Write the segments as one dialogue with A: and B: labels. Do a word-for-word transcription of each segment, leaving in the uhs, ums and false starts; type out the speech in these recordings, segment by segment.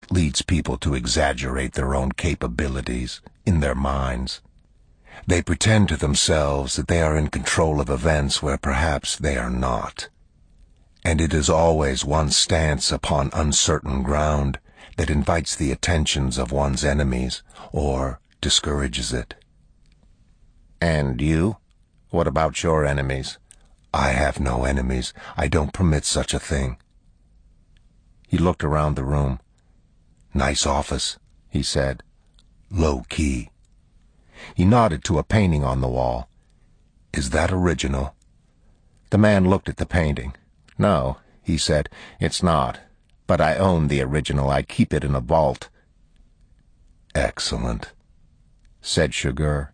A: leads people to exaggerate their own capabilities in their minds. They pretend to themselves that they are in control of events where perhaps they are not. And it is always one's stance upon uncertain ground that invites the attentions of one's enemies or discourages it. And you? What about your enemies? I have no enemies. I don't permit such a thing. He looked around the room. Nice office, he said. Low key. He nodded to a painting on the wall. Is that original? The man looked at the painting. No, he said, it's not. But I own the original. I keep it in a vault. Excellent, said Chigurh.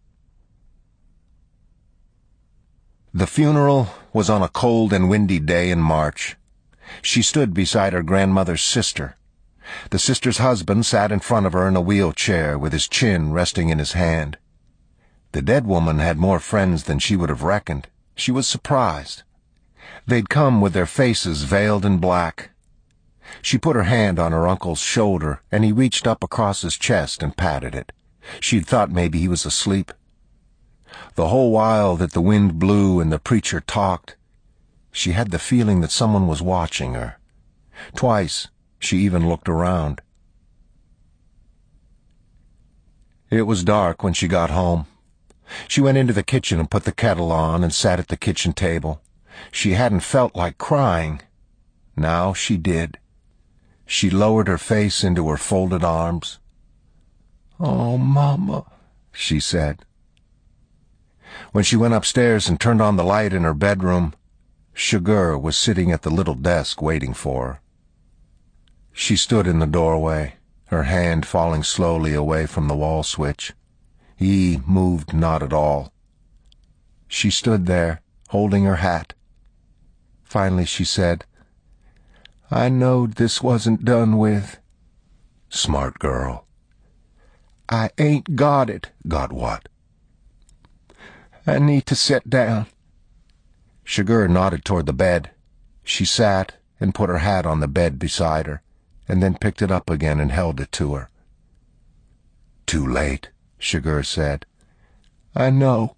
A: The funeral was on a cold and windy day in March. She stood beside her grandmother's sister. The sister's husband sat in front of her in a wheelchair with his chin resting in his hand. The dead woman had more friends than she would have reckoned. She was surprised. They'd come with their faces veiled in black. She put her hand on her uncle's shoulder, and he reached up across his chest and patted it. She'd thought maybe he was asleep. The whole while that the wind blew and the preacher talked, she had the feeling that someone was watching her. Twice, she even looked around. It was dark when she got home. She went into the kitchen and put the kettle on and sat at the kitchen table. She hadn't felt like crying. Now she did. She lowered her face into her folded arms. "Oh, Mama," she said. When she went upstairs and turned on the light in her bedroom, Chigurh was sitting at the little desk waiting for her. She stood in the doorway, her hand falling slowly away from the wall switch. He moved not at all. She stood there, holding her hat. Finally she said, "I knowed this wasn't done with." Smart girl. "I ain't got it." "Got what?" "I need to sit down." Chigurh nodded toward the bed. She sat and put her hat on the bed beside her, and then picked it up again and held it to her. "Too late," Chigurh said. "I know."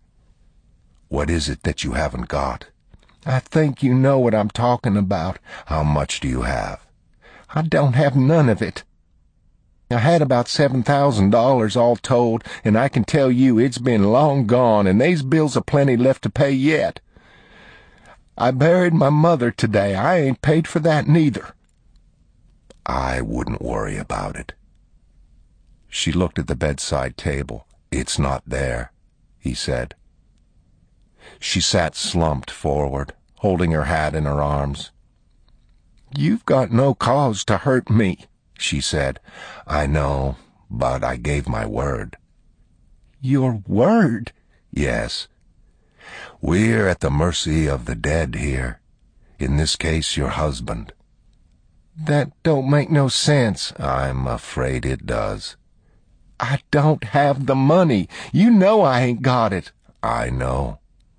A: "What is it that you haven't got?" "I think you know what I'm talking about." "How much do you have?" "I don't have none of it. I had about seven thousand dollars all told, and I can tell you it's been long gone, and they's bills aplenty left to pay yet. I buried my mother today. I ain't paid for that neither." "I wouldn't worry about it." She looked at the bedside table. "It's not there," he said. She sat slumped forward, holding her hat in her arms. "You've got no cause to hurt me," she said. "I know, but I gave my word." "Your word?" "Yes. We're at the mercy of the dead here. In this case, your husband." "That don't make no sense." "I'm afraid it does." "I don't have the money. You know I ain't got it." "I know."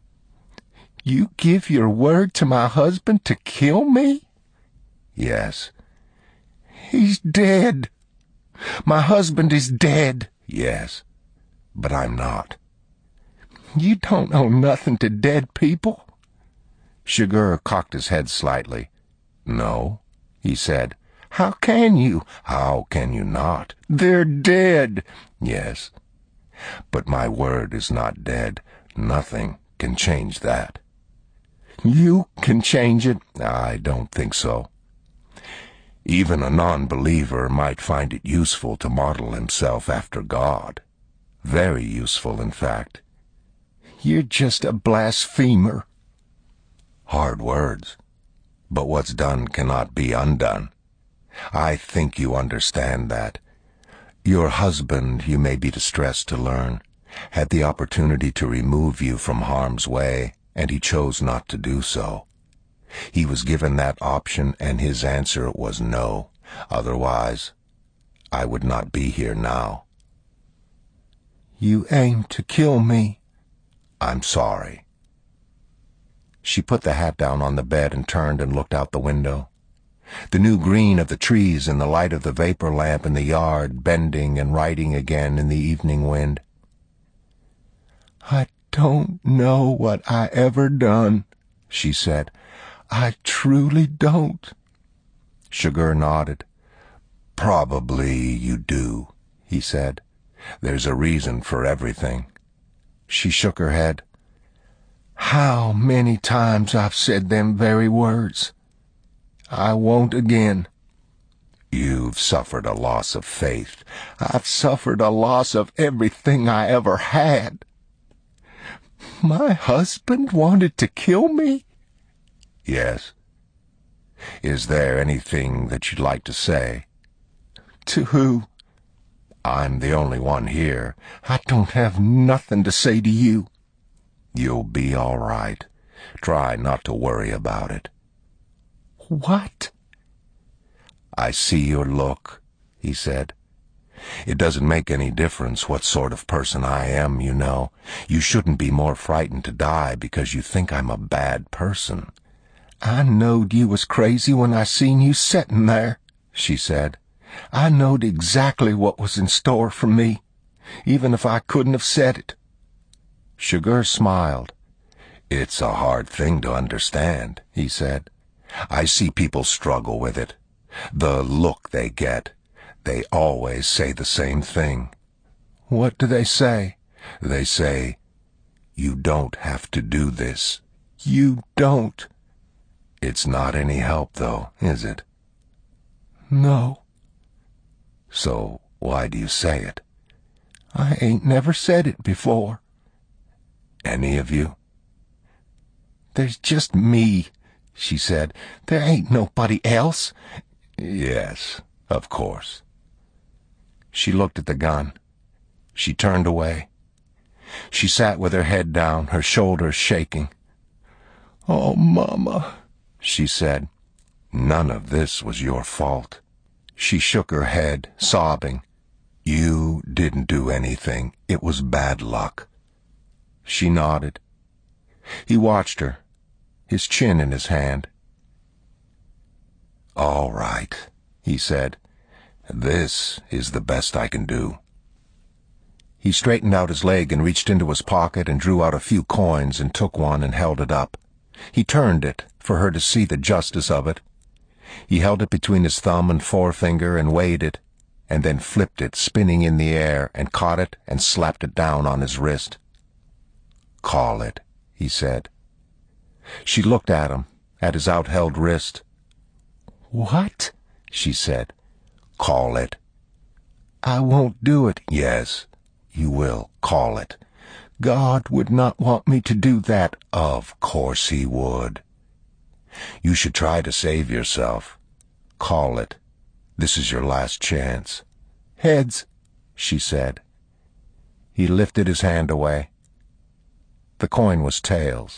A: "You give your word to my husband to kill me?" "Yes." "He's dead. My husband is dead." "Yes, but I'm not." "You don't know nothing to dead people." Chigurh cocked his head slightly. "No," he said. "How can you?" "How can you not?" "They're dead." "Yes, but my word is not dead. Nothing can change that." "You can change it." "I don't think so. Even a non-believer might find it useful to model himself after God. Very useful, in fact." "You're just a blasphemer." Hard words. But what's done cannot be undone. I think you understand that. Your husband, you may be distressed to learn, had the opportunity to remove you from harm's way, and he chose not to do so. He was given that option, and his answer was no. Otherwise, I would not be here now. "You aim to kill me." "I'm sorry." She put the hat down on the bed and turned and looked out the window. the new green of the trees in the light of the vapor lamp in the yard, bending and writing again in the evening wind. "I don't know what I ever done," she said. "I truly don't." Chigurh nodded. "Probably you do," he said. "There's a reason for everything." She shook her head. "How many times I've said them very words. I won't again." "You've suffered a loss of faith." "I've suffered a loss of everything I ever had." "My husband wanted to kill me?" "Yes." "Is there anything that you'd like to say?" "To who?" "I'm the only one here." "I don't have nothing to say to you." "You'll be all right. Try not to worry about it." "What?" "I see your look," he said. "It doesn't make any difference what sort of person I am, you know. You shouldn't be more frightened to die because you think I'm a bad person." "I knowed you was crazy when I seen you settin' there," she said. "I knowed exactly what was in store for me, even if I couldn't have said it." Chigurh smiled. "It's a hard thing to understand," he said. "I see people struggle with it. The look they get. They always say the same thing." "What do they say?" "They say, 'You don't have to do this.'" "You don't." "It's not any help, though, is it?" "No." "So why do you say it?" "I ain't never said it before." "Any of you?" "There's just me," she said. "There ain't nobody else." "Yes, of course." She looked at the gun. She turned away. She sat with her head down, her shoulders shaking. "Oh, Mama," she said. "None of this was your fault." She shook her head, sobbing. "You didn't do anything. It was bad luck." She nodded. He watched her, his chin in his hand. "All right," he said. "This is the best I can do." He straightened out his leg and reached into his pocket and drew out a few coins and took one and held it up. He turned it for her to see the justice of it. He held it between his thumb and forefinger and weighed it, and then flipped it, spinning in the air, and caught it and slapped it down on his wrist. "Call it," he said. She looked at him, at his outheld wrist. "What?" she said. "Call it." "I won't do it." "Yes, you will. Call it." "God would not want me to do that." "Of course he would. You should try to save yourself. Call it. This is your last chance." "Heads," she said. He lifted his hand away. The coin was tails.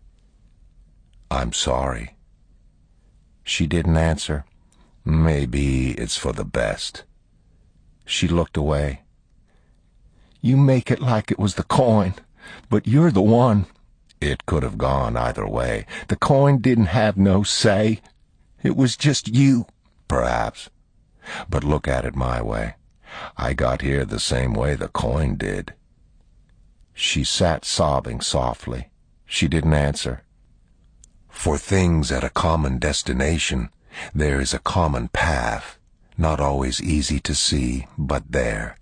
A: "I'm sorry." She didn't answer. "Maybe it's for the best." She looked away. "You make it like it was the coin, but you're the one." "It could have gone either way." "The coin didn't have no say. It was just you." "Perhaps. But look at it my way. I got here the same way the coin did." She sat sobbing softly. She didn't answer. For things at a common destination, there is a common path, not always easy to see, but there.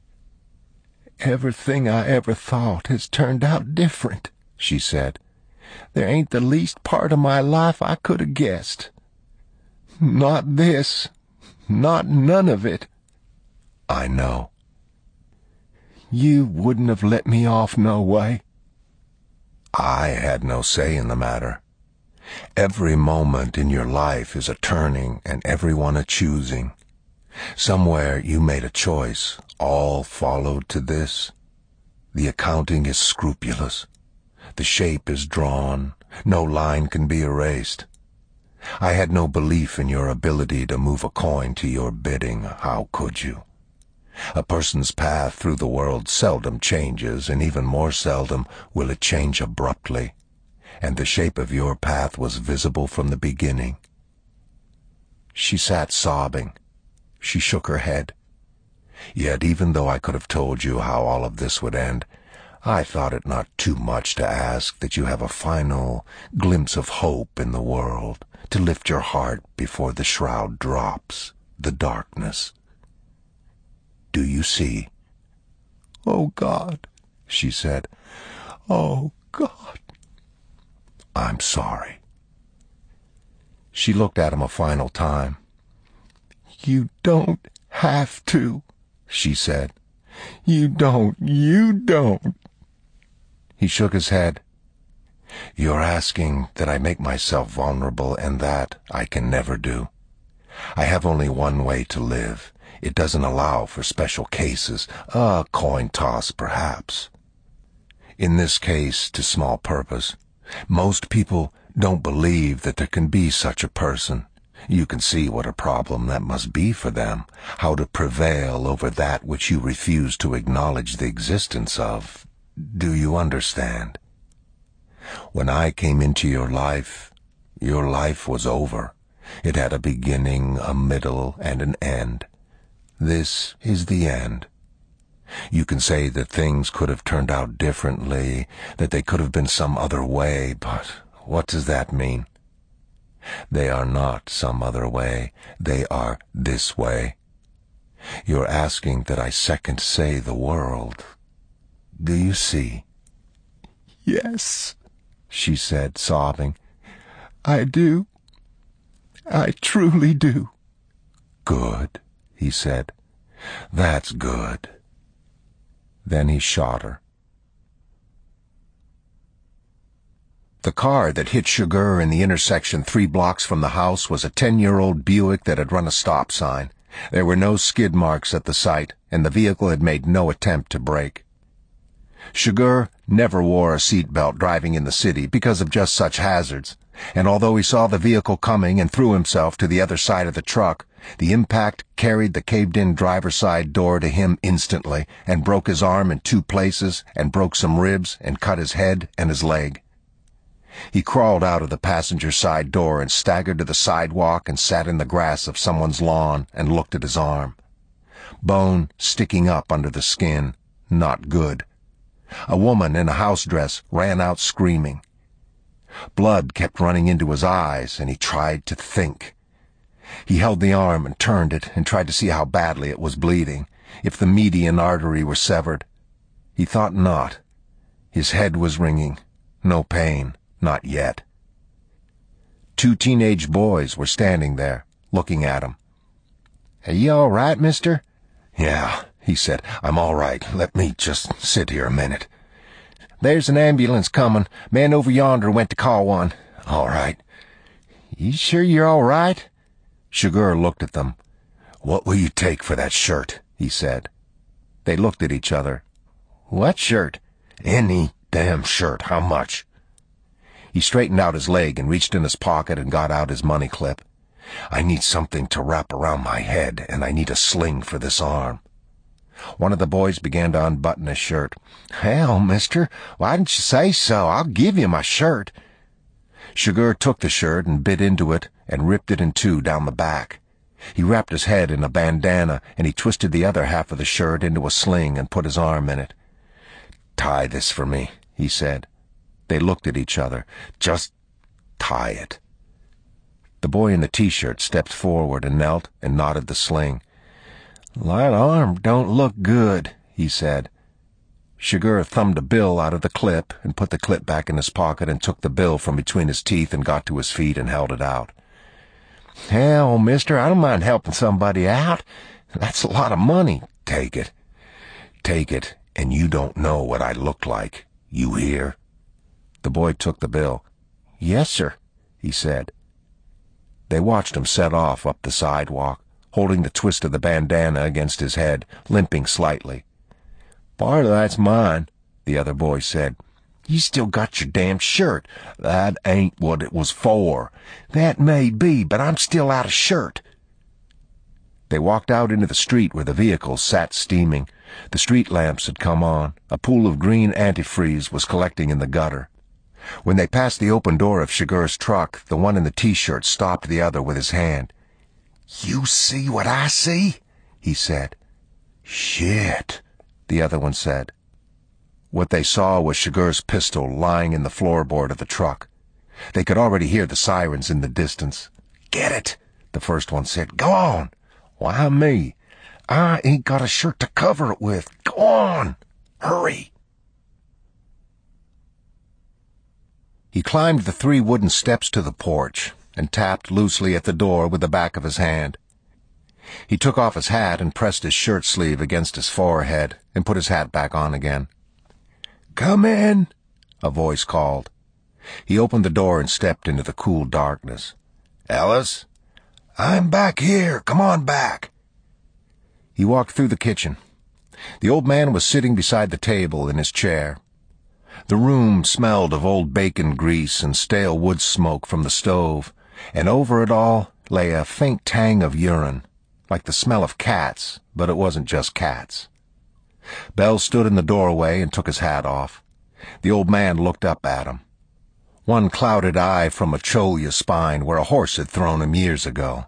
A: "Everything I ever thought has turned out different," she said. "There ain't the least part of my life I could have guessed. Not this. Not none of it." "I know." "You wouldn't have let me off no way." "I had no say in the matter. Every moment in your life is a turning and everyone a choosing. Somewhere you made a choice, all followed to this. The accounting is scrupulous. The shape is drawn. No line can be erased. I had no belief in your ability to move a coin to your bidding. How could you? A person's path through the world seldom changes, and even more seldom will it change abruptly. And the shape of your path was visible from the beginning. She sat sobbing. She shook her head. Yet even though I could have told you how all of this would end, I thought it not too much to ask that you have a final glimpse of hope in the world, to lift your heart before the shroud drops, the darkness. Do you see? Oh, God, she said. Oh, God. I'm sorry. She looked at him a final time. You don't have to, she said. You don't, you don't. He shook his head. You're asking that I make myself vulnerable, and that I can never do. I have only one way to live. It doesn't allow for special cases, a coin toss perhaps. In this case, to small purpose, most people don't believe that there can be such a person. You can see what a problem that must be for them, how to prevail over that which you refuse to acknowledge the existence of. Do you understand? When I came into your life, your life was over. It had a beginning, a middle, and an end. This is the end. You can say that things could have turned out differently, that they could have been some other way, but what does that mean? They are not some other way. They are this way. You're asking that I second say the world. Do you see? Yes, she said, sobbing. I do. I truly do. Good, he said. That's good. Then he shot her. The car that hit Sugar in the intersection three blocks from the house was a ten-year-old Buick that had run a stop sign. There were no skid marks at the site, and the vehicle had made no attempt to brake. Sugar never wore a seatbelt driving in the city because of just such hazards, and although he saw the vehicle coming and threw himself to the other side of the truck, the impact carried the caved-in driver's side door to him instantly and broke his arm in two places and broke some ribs and cut his head and his leg. He crawled out of the passenger side door and staggered to the sidewalk and sat in the grass of someone's lawn and looked at his arm. Bone sticking up under the skin. Not good. A woman in a house dress ran out screaming. Blood kept running into his eyes, and he tried to think. He held the arm and turned it and tried to see how badly it was bleeding, if the median artery were severed. He thought not. His head was ringing. No pain. Not yet. Two teenage boys were standing there, looking at him. Are you all right, mister? Yeah, he said. I'm all right. Let me just sit here a minute. There's an ambulance coming. Man over yonder went to call one. All right. You sure you're all right? Sugar looked at them. What will you take for that shirt? He said. They looked at each other. What shirt? Any damn shirt. How much? He straightened out his leg and reached in his pocket and got out his money clip. I need something to wrap around my head, and I need a sling for this arm. One of the boys began to unbutton his shirt. Hell, mister, why didn't you say so? I'll give you my shirt. Sugar took the shirt and bit into it and ripped it in two down the back. He wrapped his head in a bandana, and he twisted the other half of the shirt into a sling and put his arm in it. Tie this for me, he said. They looked at each other. Just tie it. The boy in the T-shirt stepped forward and knelt and knotted the sling. That arm don't look good, he said. Sugar thumbed a bill out of the clip and put the clip back in his pocket and took the bill from between his teeth and got to his feet and held it out. Hell, mister, I don't mind helping somebody out. That's a lot of money. Take it. Take it, and you don't know what I look like. You hear? The boy took the bill. Yes, sir, he said. They watched him set off up the sidewalk, holding the twist of the bandana against his head, limping slightly. Part of that's mine, the other boy said. You still got your damn shirt. That ain't what it was for. That may be, but I'm still out of shirt. They walked out into the street where the vehicles sat steaming. The street lamps had come on. A pool of green antifreeze was collecting in the gutter. When they passed the open door of Sugar's truck, the one in the T-shirt stopped the other with his hand. "You see what I see?" he said. "Shit," the other one said. What they saw was Shigur's pistol lying in the floorboard of the truck. They could already hear the sirens in the distance. "Get it," the first one said. "Go on." "Why me? I ain't got a shirt to cover it with. Go on. Hurry." He climbed the three wooden steps to the porch and tapped loosely at the door with the back of his hand. He took off his hat and pressed his shirt sleeve against his forehead and put his hat back on again. "Come in," a voice called. He opened the door and stepped into the cool darkness. "Ellis?" "I'm back here. Come on back." He walked through the kitchen. The old man was sitting beside the table in his chair. The room smelled of old bacon grease and stale wood smoke from the stove, and over it all lay a faint tang of urine, like the smell of cats, but it wasn't just cats. Bell stood in the doorway and took his hat off. The old man looked up at him. One clouded eye from a cholla spine where a horse had thrown him years ago.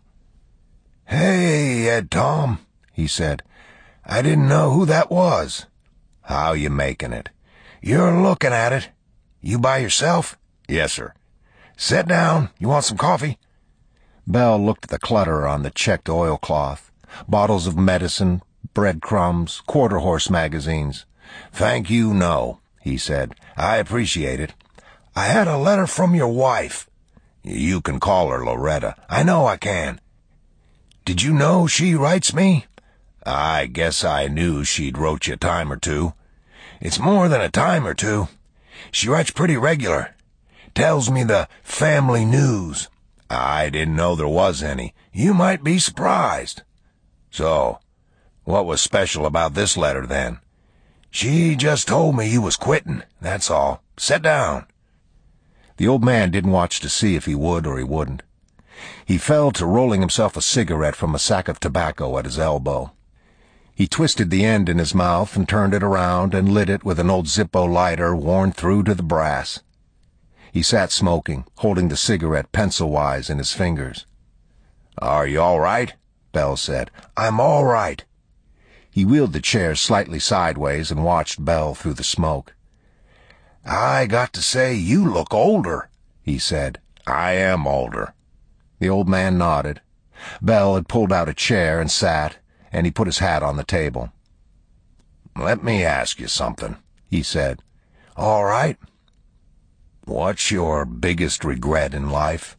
A: "Hey, Ed Tom," he said. "I didn't know who that was." "How you making it?" "You're looking at it. You by yourself?" "Yes, sir." "Sit down. You want some coffee?" Bell looked at the clutter on the checked oilcloth. Bottles of medicine, breadcrumbs, quarter-horse magazines. "Thank you, no," he said. "I appreciate it. I had a letter from your wife." "You can call her Loretta." "I know I can." "Did you know she writes me?" "I guess I knew she'd wrote you a time or two." "It's more than a time or two. She writes pretty regular. Tells me the family news." "I didn't know there was any." "You might be surprised." "So, what was special about this letter, then?" "She just told me you was quitting, that's all. Sit down." The old man didn't watch to see if he would or he wouldn't. He fell to rolling himself a cigarette from a sack of tobacco at his elbow. He twisted the end in his mouth and turned it around and lit it with an old Zippo lighter worn through to the brass. He sat smoking, holding the cigarette pencil-wise in his fingers. "Are you all right?" Bell said. "I'm all right." He wheeled the chair slightly sideways and watched Bell through the smoke. "I got to say you look older," he said. "I am older." The old man nodded. Bell had pulled out a chair and sat, and he put his hat on the table. "Let me ask you something," he said. "All right." "What's your biggest regret in life?"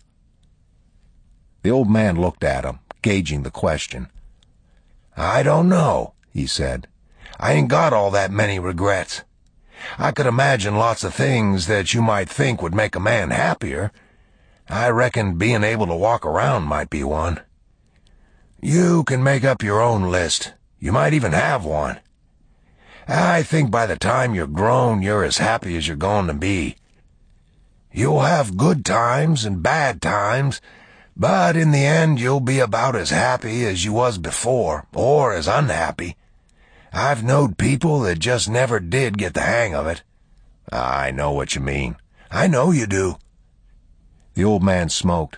A: The old man looked at him, gauging the question. "I don't know," he said. "I ain't got all that many regrets. I could imagine lots of things that you might think would make a man happier. I reckon being able to walk around might be one. You can make up your own list. You might even have one. I think by the time you're grown, you're as happy as you're going to be. You'll have good times and bad times, but in the end you'll be about as happy as you was before, or as unhappy. I've knowed people that just never did get the hang of it." "I know what you mean." "I know you do." The old man smoked.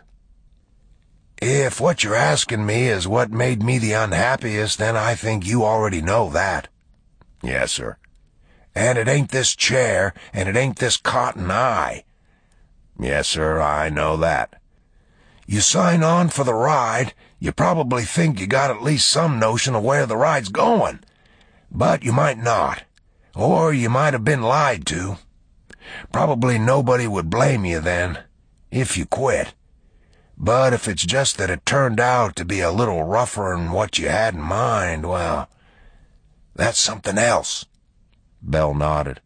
A: "If what you're asking me is what made me the unhappiest, then I think you already know that." "Yes, sir." "And it ain't this chair, and it ain't this cotton eye." "Yes, sir, I know that." You sign on for the ride, you probably think you got at least some notion of where the ride's going. But you might not, or you might have been lied to. Probably nobody would blame you then, if you quit. But if it's just that it turned out to be a little rougher'n what you had in mind, well, that's something else." Bell nodded.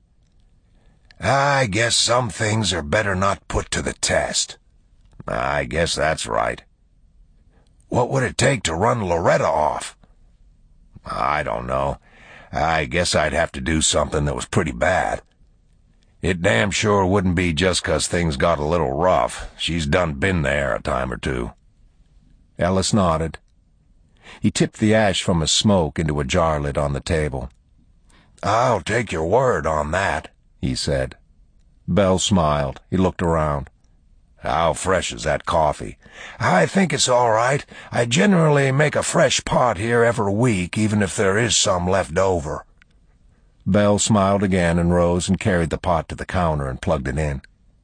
A: "I guess some things are better not put to the test." "I guess that's right." "What would it take to run Loretta off?" "I don't know. I guess I'd have to do something that was pretty bad. It damn sure wouldn't be just 'cause things got a little rough. She's done been there a time or two." Ellis nodded. He tipped the ash from his smoke into a jar lid on the table. "I'll take your word on that," he said. Bell smiled. He looked around. How fresh is that coffee? I think it's all right. I generally make a fresh pot here every week, even if there is some left over. Belle smiled again and rose and carried the pot to the counter and plugged it in.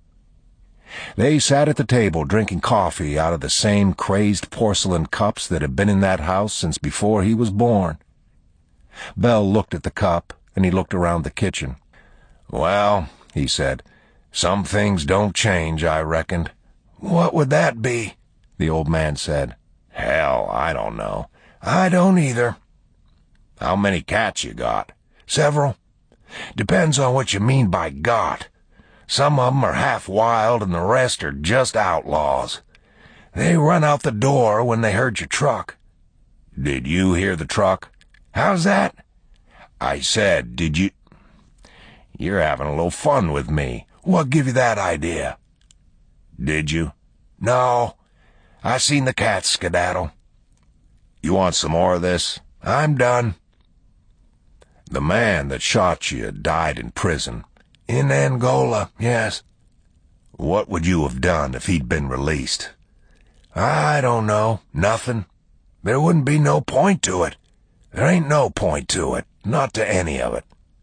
A: They sat at the table drinking coffee out of the same crazed porcelain cups that had been in that house since before he was born. Belle looked at the cup, and he looked around the kitchen. "Well," he said, "some things don't change, I reckoned." "What would that be?" the old man said. "Hell, I don't know." "I don't either." "How many cats you got?" "Several. Depends on what you mean by got. Some of 'em are half wild and the rest are just outlaws. They run out the door when they heard your truck." "Did you hear the truck?" "How's that?" "I said, did you—" "You're having a little fun with me." "What give you that idea?" "Did you?" "No. I seen the cats skedaddle." "You want some more of this?" "I'm done." "The man that shot you died in prison." "In Angola, yes." "What would you have done if he'd been released?" "I don't know. Nothing. There wouldn't be no point to it. There ain't no point to it. Not to any of it."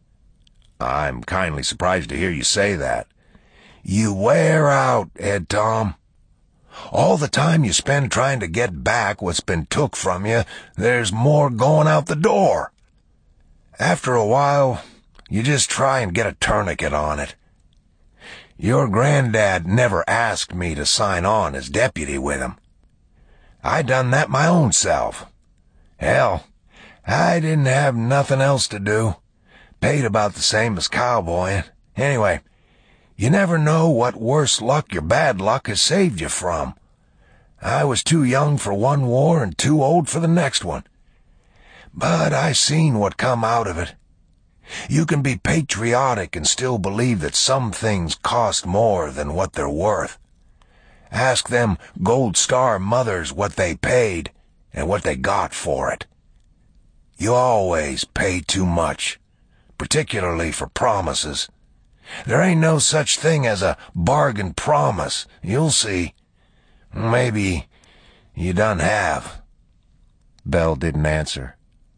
A: "I'm kindly surprised to hear you say that." "You wear out, Ed Tom. All the time you spend trying to get back what's been took from you, there's more going out the door. After a while, you just try and get a tourniquet on it. Your granddad never asked me to sign on as deputy with him. I done that my own self. Hell, I didn't have nothing else to do. Paid about the same as cowboying. Anyway, you never know what worse luck your bad luck has saved you from. I was too young for one war and too old for the next one. But I seen what come out of it. You can be patriotic and still believe that some things cost more than what they're worth. Ask them Gold Star mothers what they paid and what they got for it. You always pay too much, particularly for promises. There ain't no such thing as a bargain promise, you'll see. Maybe you done have." Belle didn't answer.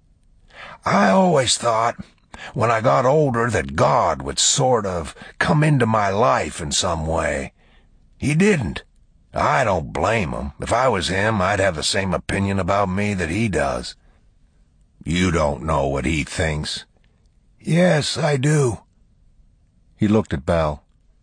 A: "I always thought, when I got older, that God would sort of come into my life in some way. He didn't. I don't blame him. If I was him, I'd have the same opinion about me that he does." "You don't know what he thinks." "Yes, I do." He looked at Belle.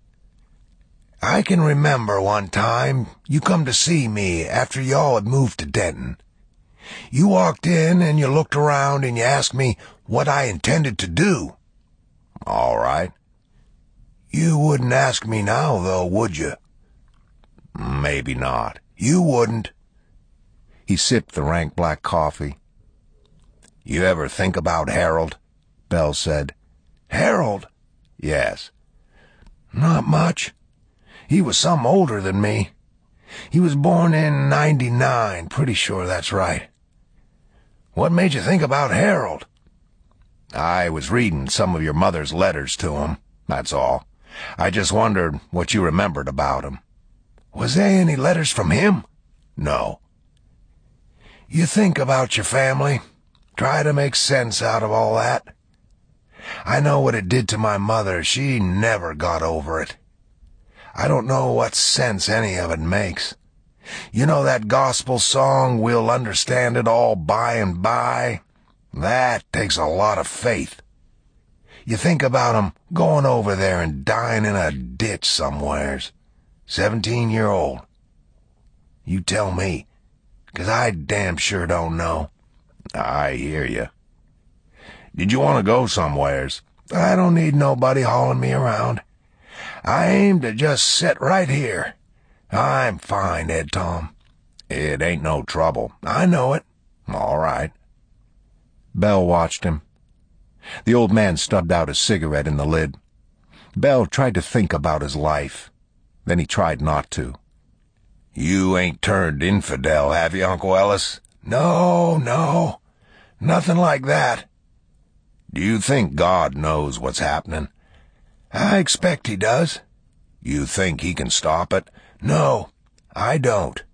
A: "I can remember one time you come to see me after y'all had moved to Denton. You walked in and you looked around and you asked me what I intended to do." "All right." "You wouldn't ask me now, though, would you?" "Maybe not." "You wouldn't." He sipped the rank black coffee. "You ever think about Harold?" Belle said. "Harold?" "Yes." "Not much. He was some older than me. He was born in ninety-nine, pretty sure that's right." "What made you think about Harold?" "I was reading some of your mother's letters to him, that's all. I just wondered what you remembered about him." "Was there any letters from him?" "No." "You think about your family. Try to make sense out of all that. I know what it did to my mother. She never got over it. I don't know what sense any of it makes. You know that gospel song, 'We'll understand it all by and by'? That takes a lot of faith. You think about 'em going over there and dying in a ditch somewheres. Seventeen-year-old. You tell me, 'cause I damn sure don't know." "I hear you. Did you want to go somewheres?" "I don't need nobody hauling me around. I aim to just sit right here. I'm fine, Ed Tom." "It ain't no trouble." "I know it." "All right." Belle watched him. The old man stubbed out a cigarette in the lid. Belle tried to think about his life. Then he tried not to. "You ain't turned infidel, have you, Uncle Ellis?" "No, no. Nothing like that." "Do you think God knows what's happening?" "I expect he does." "You think he can stop it?"
B: No, I don't.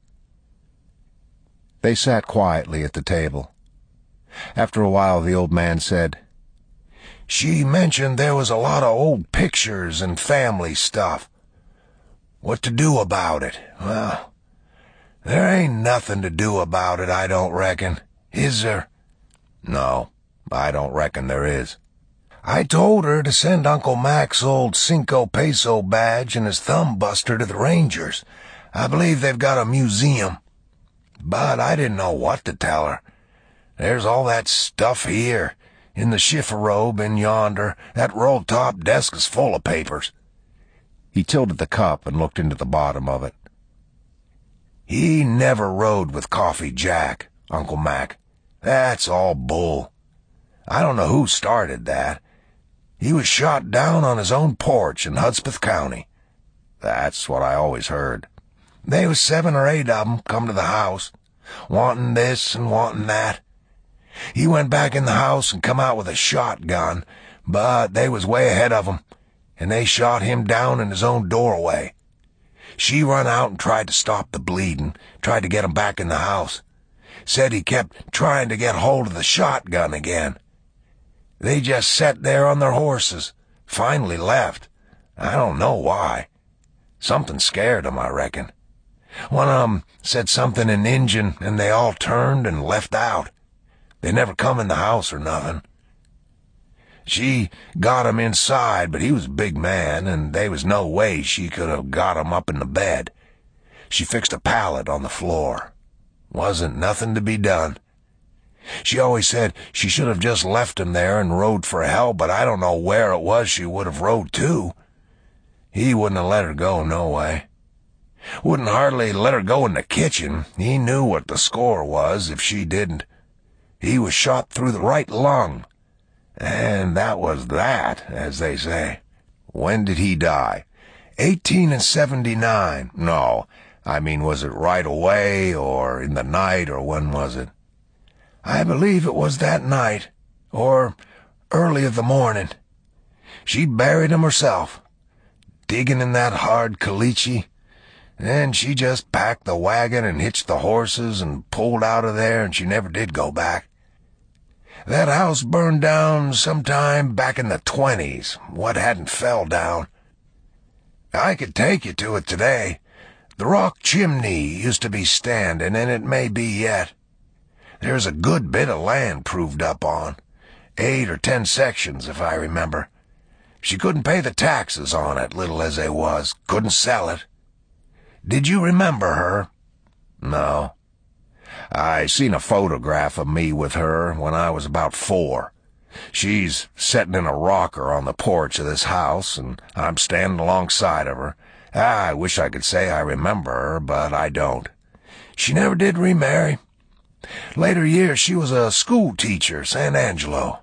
A: They sat quietly at the table. After a while, the old man said,
B: She mentioned there was a lot of old pictures and family stuff. What to do about it? Well, there ain't nothing to do about it, I don't reckon. Is there?
A: No, I don't reckon there is.
B: I told her to send Uncle Mac's old Cinco Peso badge and his thumb buster to the Rangers. I believe they've got a museum. But I didn't know what to tell her. There's all that stuff here, in the chifforobe in yonder. That roll-top desk is full of papers.
A: He tilted the cup and looked into the bottom of it.
B: He never rode with Coffee Jack, Uncle Mac. That's all bull. I don't know who started that. He was shot down on his own porch in Hudspeth County.
A: That's what I always heard.
B: They was seven or eight of 'em come to the house, wanting this and wanting that. He went back in the house and come out with a shotgun, but they was way ahead of him, and they shot him down in his own doorway. She run out and tried to stop the bleeding, tried to get him back in the house. Said he kept trying to get hold of the shotgun again. They just sat there on their horses, finally left. I don't know why. Something scared 'em, I reckon. One of 'em said something in Injun, and they all turned and left out. They never come in the house or nothing. She got him inside, but he was a big man, and they was no way she could have got him up in the bed. She fixed a pallet on the floor. Wasn't nothing to be done. She always said she should have just left him there and rode for help, but I don't know where it was she would have rode to. He wouldn't have let her go no way. Wouldn't hardly let her go in the kitchen. He knew what the score was if she didn't. He was shot through the right lung. And that was that, as they say.
A: When did he die?
B: Eighteen and seventy-nine.
A: No, I mean, was it right away, or in the night, or when was it?
B: I believe it was that night, or early of the morning. She buried him herself, digging in that hard caliche. Then she just packed the wagon and hitched the horses and pulled out of there, and she never did go back. That house burned down sometime back in the twenties, what hadn't fell down. I could take you to it today. The rock chimney used to be standing, and it may be yet. There's a good bit of land proved up on. Eight or ten sections, if I remember. She couldn't pay the taxes on it, little as they was. Couldn't sell it. Did you remember her?
A: No. I seen a photograph of me with her when I was about four. She's setting in a rocker on the porch of this house, and I'm standing alongside of her. I wish I could say I remember her, but I don't.
B: She never did remarry. Later years she was a school teacher, San Angelo.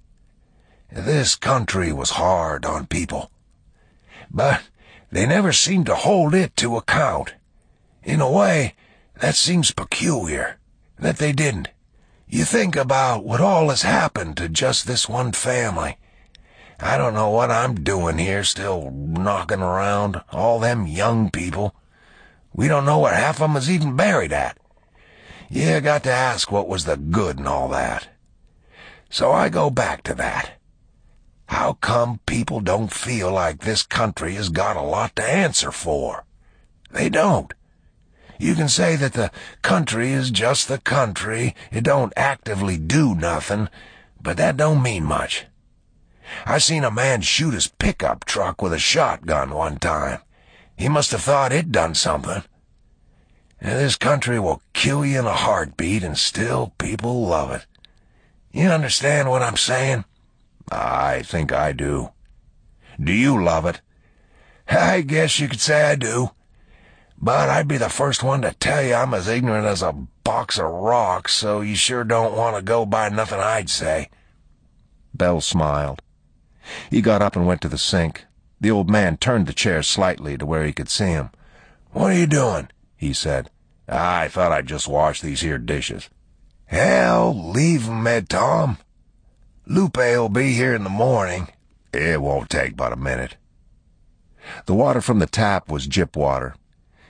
B: This country was hard on people, but they never seemed to hold it to account. In a way, that seems peculiar, that they didn't. You think about what all has happened to just this one family. I don't know what I'm doing here, still knocking around, all them young people. We don't know where half of 'em is even buried at. You got to ask what was the good in all that. So I go back to that. How come people don't feel like this country has got a lot to answer for? They don't. You can say that the country is just the country, it don't actively do nothing, but that don't mean much. I seen a man shoot his pickup truck with a shotgun one time. He must have thought it done something. And this country will kill you in a heartbeat, and still people love it. You understand what I'm saying?
A: I think I do. Do you love it?
B: I guess you could say I do. But I'd be the first one to tell you I'm as ignorant as a box of rocks, so you sure don't want to go by nothing I'd say.
A: Bell smiled. He got up and went to the sink. The old man turned the chair slightly to where he could see him.
B: "What are you doing?"
A: he said. "I thought I'd just wash these here dishes."
B: "Hell, leave 'em, Ed Tom. Lupe'll be here in the morning."
A: "It won't take but a minute." The water from the tap was gyp water.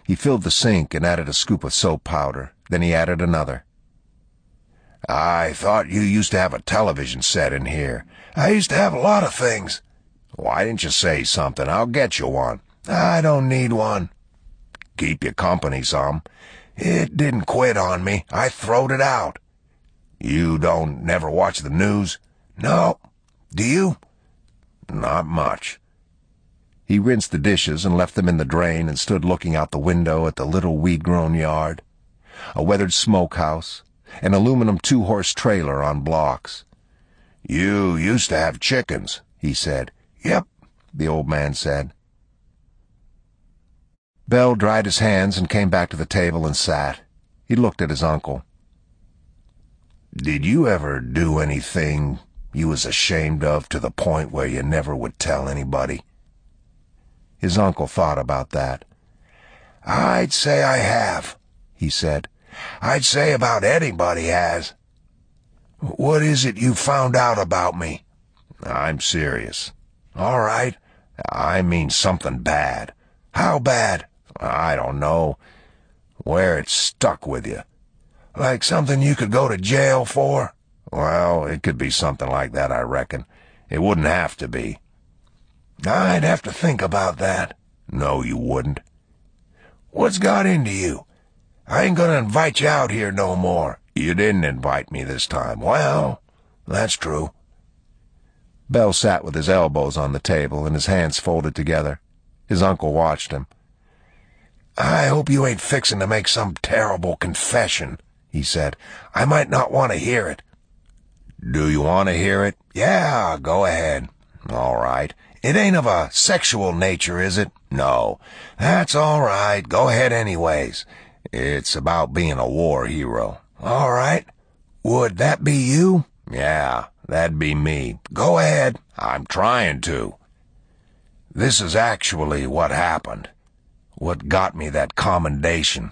A: He filled the sink and added a scoop of soap powder. Then he added another.
B: I thought you used to have a television set in here. I used to have a lot of things.
A: Why didn't you say something? I'll get you one.
B: I don't need one.
A: Keep you company some.
B: It didn't quit on me. I throwed it out.
A: You don't never watch the news?
B: No. Do you?
A: Not much. He rinsed the dishes and left them in the drain and stood looking out the window at the little weed-grown yard. A weathered smokehouse, an aluminum two-horse trailer on blocks.
B: You used to have chickens, he said.
A: Yep, the old man said. Bell dried his hands and came back to the table and sat. He looked at his uncle.
B: Did you ever do anything you was ashamed of to the point where you never would tell anybody?
A: His uncle thought about that.
B: I'd say I have, he said. I'd say about anybody has. What is it you found out about me?
A: I'm serious.
B: All right.
A: I mean something bad.
B: How bad?
A: I don't know. Where it stuck with you.
B: Like something you could go to jail for?
A: Well, it could be something like that, I reckon. It wouldn't have to be.
B: I'd have to think about that.
A: No, you wouldn't.
B: What's got into you? I ain't gonna invite you out here no more.
A: You didn't invite me this time.
B: Well, that's true.
A: Bell sat with his elbows on the table and his hands folded together. His uncle watched him.
B: I hope you ain't fixin' to make some terrible confession, he said. I might not want to hear it.
A: Do you want to hear it?
B: Yeah, go ahead.
A: All right.
B: It ain't of a sexual nature, is it?
A: No.
B: That's all right. Go ahead anyways.
A: It's about being a war hero.
B: All right. Would that be you?
A: Yeah, that'd be me.
B: Go ahead.
A: I'm trying to.
B: This is actually what happened. What got me that commendation.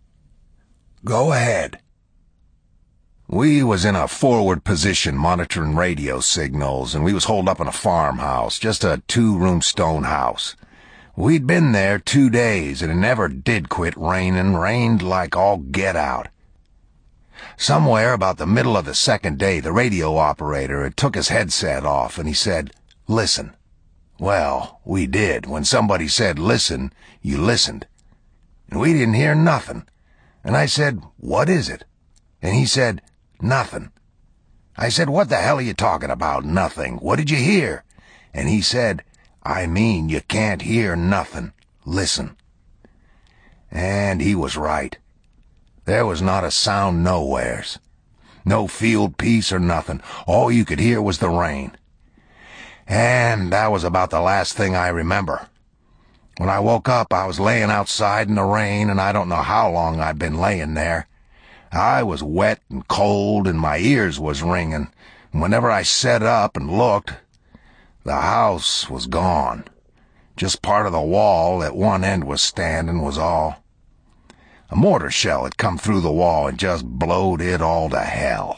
B: Go ahead.
A: We was in a forward position monitoring radio signals, and we was holed up in a farmhouse, just a two-room stone house. We'd been there two days, and it never did quit raining, rained like all get out. Somewhere about the middle of the second day, the radio operator had took his headset off, and he said, "Listen." Well, we did. When somebody said listen, you listened. And we didn't hear nothing. And I said, "What is it?" And he said, "Nothing." I said, "What the hell are you talking about, nothing? What did you hear?" And he said, "I mean, you can't hear nothing. Listen." And he was right. There was not a sound nowheres. No field piece or nothing. All you could hear was the rain. And that was about the last thing I remember. When I woke up, I was laying outside in the rain, and I don't know how long I'd been laying there. I was wet and cold, and my ears was ringing. And whenever I sat up and looked, the house was gone. Just part of the wall at one end was standing was all. A mortar shell had come through the wall and just blowed it all to hell.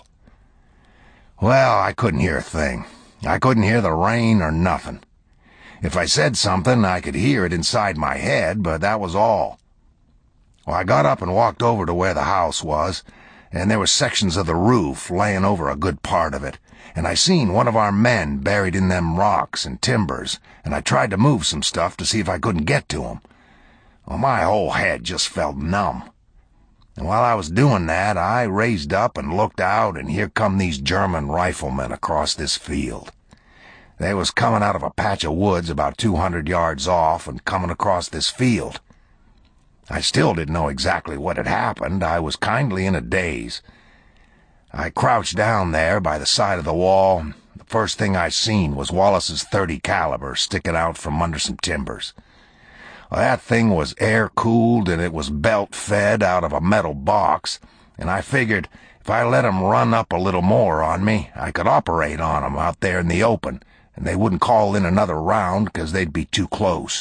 A: Well, I couldn't hear a thing. I couldn't hear the rain or nothing. If I said something, I could hear it inside my head, but that was all. Well, I got up and walked over to where the house was, and there were sections of the roof laying over a good part of it, and I seen one of our men buried in them rocks and timbers, and I tried to move some stuff to see if I couldn't get to him. Well, my whole head just felt numb. And while I was doing that, I raised up and looked out, and here come these German riflemen across this field. They was coming out of a patch of woods about two hundred yards off and coming across this field. I still didn't know exactly what had happened. I was kindly in a daze. I crouched down there by the side of the wall. The first thing I seen was Wallace's thirty caliber sticking out from under some timbers. Well, that thing was air-cooled, and it was belt-fed out of a metal box, and I figured if I let 'em run up a little more on me, I could operate on 'em out there in the open, and they wouldn't call in another round 'cause they'd be too close.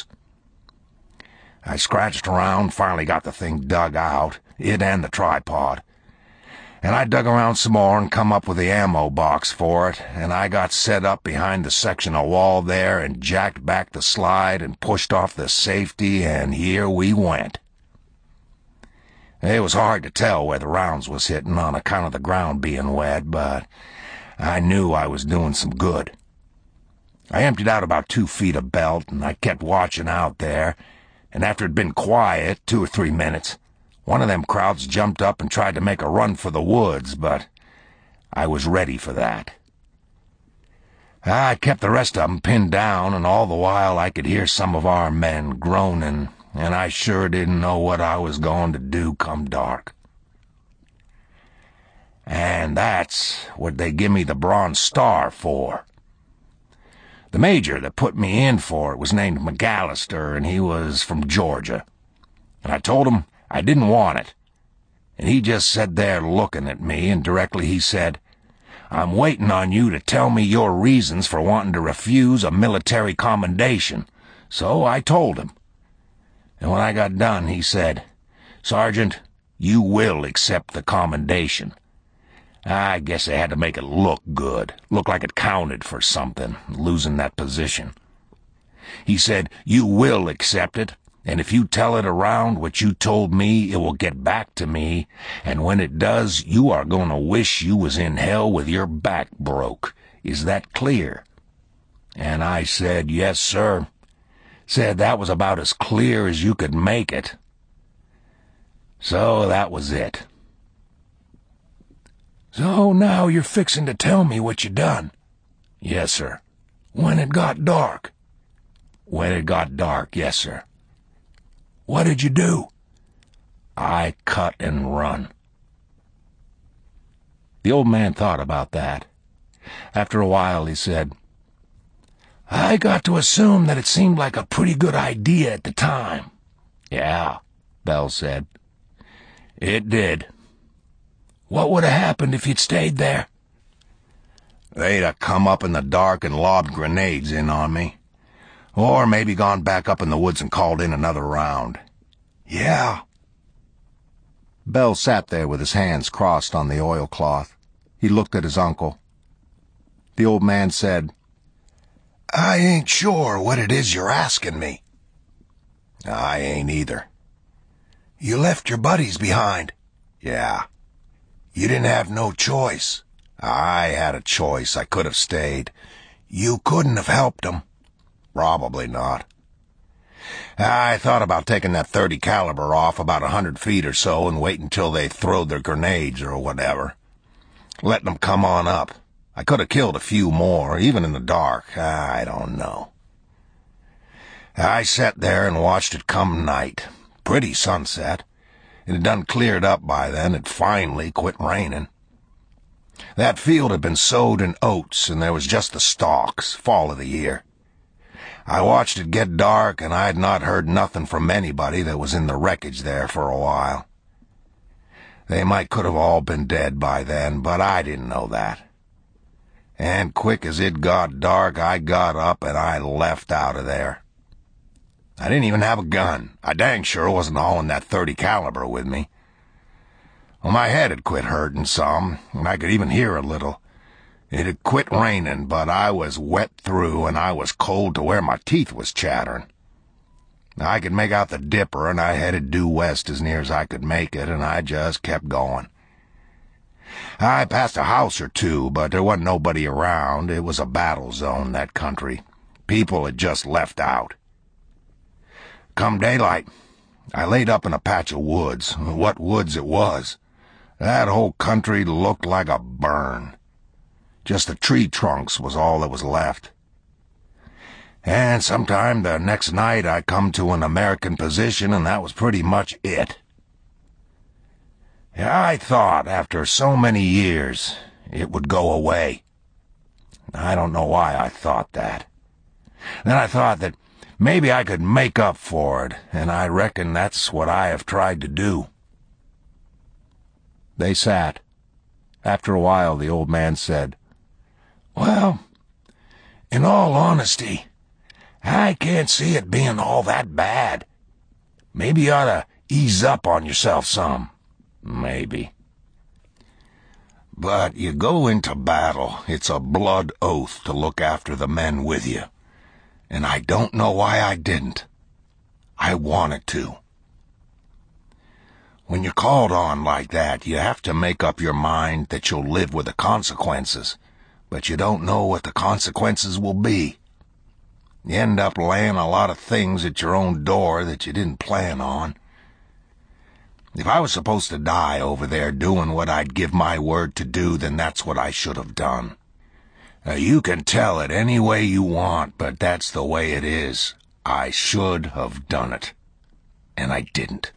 A: I scratched around, finally got the thing dug out, it and the tripod. And I dug around some more and come up with the ammo box for it, and I got set up behind the section of wall there and jacked back the slide and pushed off the safety, and here we went.
B: It was hard to tell where the rounds was hitting on account of the ground being wet, but I knew I was doing some good. I emptied out about two feet of belt, and I kept watching out there, and after it'd been quiet two or three minutes, one of them crowds jumped up and tried to make a run for the woods, but I was ready for that. I kept the rest of them pinned down, and all the while I could hear some of our men groaning, and I sure didn't know what I was going to do come dark. And that's what they give me the Bronze Star for. The major that put me in for it was named McAllister, and he was from Georgia. And I told him I didn't want it. And he just sat there looking at me, and directly he said, "I'm waiting on you to tell me your reasons for wanting to refuse a military commendation." So I told him. And when I got done, he said, "Sergeant, you will accept the commendation." I guess they had to make it look good, look like it counted for something, losing that position. He said, "You will accept it, and if you tell it around what you told me, it will get back to me, and when it does, you are going to wish you was in hell with your back broke. Is that clear?" And I said, "Yes, sir." Said that was about as clear as you could make it. So that was it. "So now you're fixing to tell me what you done?" "Yes, sir." "When it got dark?" "When it got dark, yes, sir." "What did you do?" "I cut and run." The old man thought about that. After a while he said, "I got to assume that it seemed like a pretty good idea at the time." "Yeah," Bell said. "It did." "What would have happened if you'd stayed there?" "They'd have come up in the dark and lobbed grenades in on me. Or maybe gone back up in the woods and called in another round." "Yeah." Bell sat there with his hands crossed on the oilcloth. He looked at his uncle. The old man said, "I ain't sure what it is you're asking me." "I ain't either." "You left your buddies behind?" "Yeah." "You didn't have no choice?" "I had a choice. I could have stayed." "You couldn't have helped them?" "Probably not." "I thought about taking that thirty caliber off about a hundred feet or so and waiting till they throwed their grenades or whatever. Letting them come on up. I could have killed a few more, even in the dark. I don't know." I sat there and watched it come night. Pretty sunset. It had done cleared up by then. It finally quit raining. That field had been sowed in oats, and there was just the stalks, fall of the year. I watched it get dark, and I had not heard nothing from anybody that was in the wreckage there for a while. They might could have all been dead by then, but I didn't know that. And quick as it got dark, I got up and I left out of there. I didn't even have a gun. I dang sure wasn't hauling that thirty caliber with me. Well, my head had quit hurting some, and I could even hear a little. It had quit raining, but I was wet through, and I was cold to where my teeth was chattering. I could make out the Dipper, and I headed due west as near as I could make it, and I just kept going. I passed a house or two, but there wasn't nobody around. It was a battle zone, that country. People had just left out. Come daylight, I laid up in a patch of woods. What woods it was. That whole country looked like a burn. Just the tree trunks was all that was left. And sometime the next night I come to an American position, and that was pretty much it. I thought after so many years it would go away. I don't know why I thought that. Then I thought that maybe I could make up for it, and I reckon that's what I have tried to do." They sat. After a while, the old man said, "Well, in all honesty, I can't see it being all that bad. Maybe you ought to ease up on yourself some." "Maybe." "But you go into battle. It's a blood oath to look after the men with you. And I don't know why I didn't. I wanted to." When you're called on like that, you have to make up your mind that you'll live with the consequences, but you don't know what the consequences will be. You end up laying a lot of things at your own door that you didn't plan on. If I was supposed to die over there doing what I'd give my word to do, then that's what I should have done. Now, you can tell it any way you want, but that's the way it is. I should have done it. And I didn't.